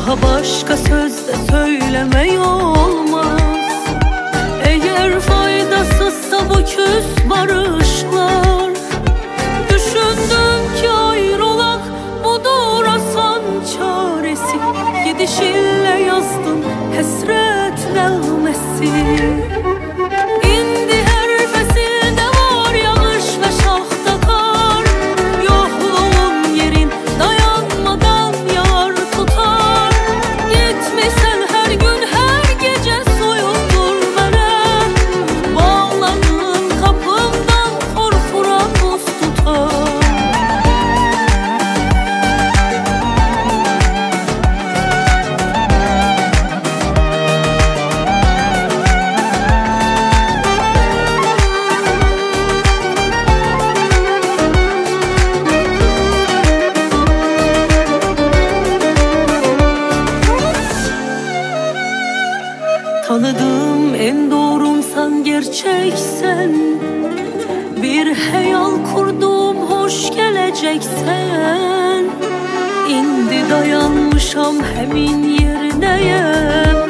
daha başka söz de söylemey olmaz. Eğer faydasızsa bu küs barışlar, düşündüm ki ayrılak budur asan çaresi. Gidişinle yazdım hesret nəğməsi. İndi hər fəsildə var yağış və şaxta qar, yoxluğum yerin dayanmadan yar tutar. Getmisən hər gün hər gecə soyuldur mənə, bağlanın qapımdan qorxuram buz tutar. Tanıdığım en doğrumsan, gerçeksen, bir hayal kurdum hoş geleceksen. İndi dayanmışam hemin yerineyim,